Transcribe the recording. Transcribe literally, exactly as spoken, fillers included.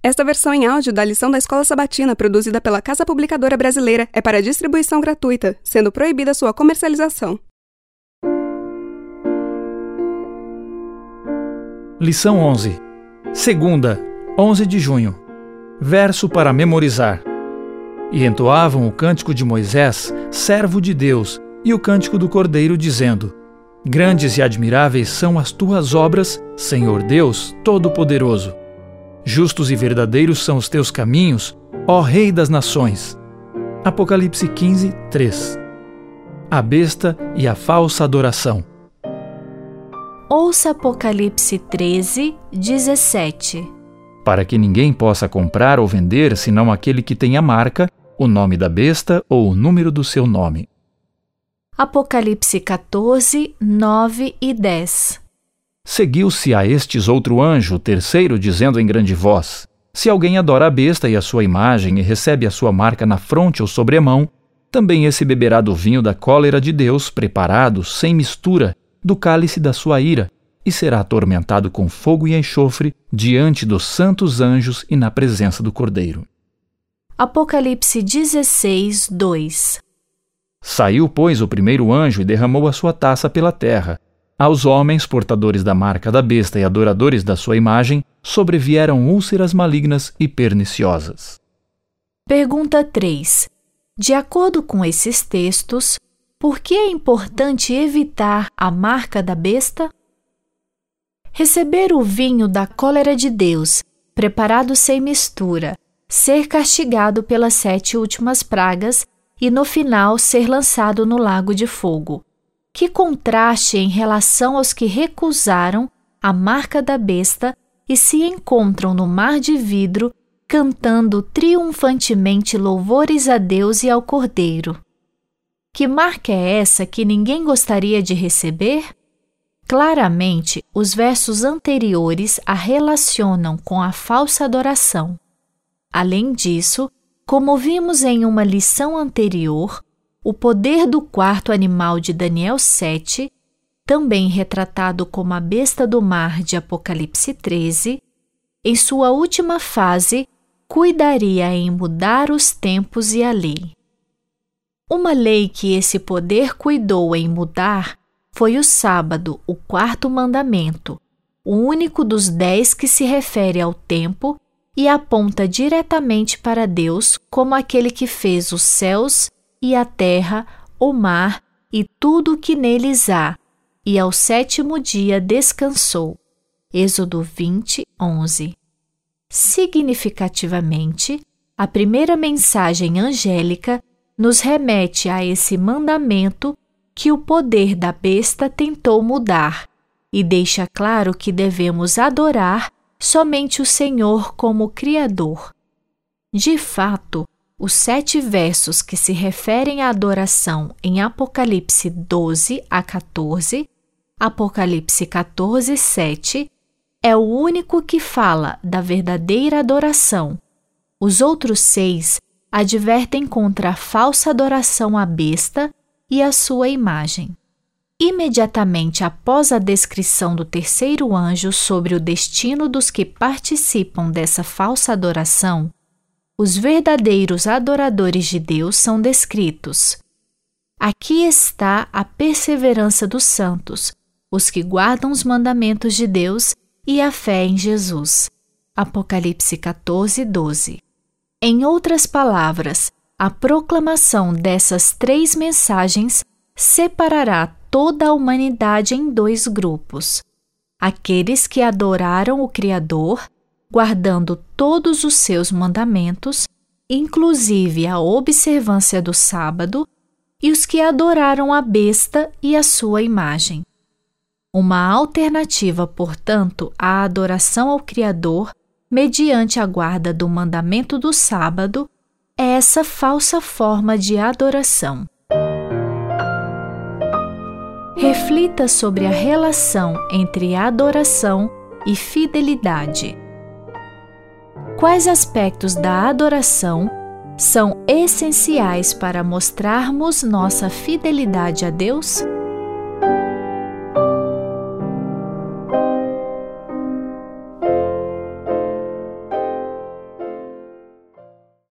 Esta versão em áudio da lição da Escola Sabatina, produzida pela Casa Publicadora Brasileira, é para distribuição gratuita, sendo proibida sua comercialização. Lição onze. Segunda, onze de junho. Verso para memorizar. E entoavam o cântico de Moisés, servo de Deus, e o cântico do Cordeiro, dizendo: Grandes e admiráveis são as tuas obras, Senhor Deus Todo-Poderoso. Justos e verdadeiros são os teus caminhos, ó Rei das Nações. Apocalipse quinze, três. A besta e a falsa adoração. Ouça Apocalipse treze, dezessete. Para que ninguém possa comprar ou vender senão aquele que tem a marca, o nome da besta ou o número do seu nome. Apocalipse quatorze, nove e dez. Seguiu-se a estes outro anjo, o terceiro, dizendo em grande voz: Se alguém adora a besta e a sua imagem e recebe a sua marca na fronte ou sobre a mão, também esse beberá do vinho da cólera de Deus, preparado, sem mistura, do cálice da sua ira, e será atormentado com fogo e enxofre diante dos santos anjos e na presença do Cordeiro. Apocalipse dezesseis, dois. Saiu, pois, o primeiro anjo e derramou a sua taça pela terra. Aos homens, portadores da marca da besta e adoradores da sua imagem, sobrevieram úlceras malignas e perniciosas. Pergunta três. De acordo com esses textos, por que é importante evitar a marca da besta? Receber o vinho da cólera de Deus, preparado sem mistura, ser castigado pelas sete últimas pragas e, no final, ser lançado no lago de fogo. Que contraste em relação aos que recusaram a marca da besta e se encontram no mar de vidro, cantando triunfantemente louvores a Deus e ao Cordeiro. Que marca é essa que ninguém gostaria de receber? Claramente, os versos anteriores a relacionam com a falsa adoração. Além disso, como vimos em uma lição anterior, o poder do quarto animal de Daniel sete, também retratado como a besta do mar de Apocalipse treze, em sua última fase, cuidaria em mudar os tempos e a lei. Uma lei que esse poder cuidou em mudar foi o sábado, o quarto mandamento, o único dos dez que se refere ao tempo e aponta diretamente para Deus como aquele que fez os céus e a terra, o mar e tudo o que neles há, e ao sétimo dia descansou. Êxodo vinte, onze. Significativamente, a primeira mensagem angélica nos remete a esse mandamento que o poder da besta tentou mudar e deixa claro que devemos adorar somente o Senhor como Criador. De fato, os sete versos que se referem à adoração em Apocalipse doze a quatorze, Apocalipse quatorze, sete, é o único que fala da verdadeira adoração. Os outros seis advertem contra a falsa adoração à besta e à sua imagem. Imediatamente após a descrição do terceiro anjo sobre o destino dos que participam dessa falsa adoração, os verdadeiros adoradores de Deus são descritos. Aqui está a perseverança dos santos, os que guardam os mandamentos de Deus e a fé em Jesus. Apocalipse quatorze, doze. Em outras palavras, a proclamação dessas três mensagens separará toda a humanidade em dois grupos: aqueles que adoraram o Criador, guardando todos os seus mandamentos, inclusive a observância do sábado, e os que adoraram a besta e a sua imagem. Uma alternativa, portanto, à adoração ao Criador, mediante a guarda do mandamento do sábado, é essa falsa forma de adoração. Reflita sobre a relação entre adoração e fidelidade. Quais aspectos da adoração são essenciais para mostrarmos nossa fidelidade a Deus?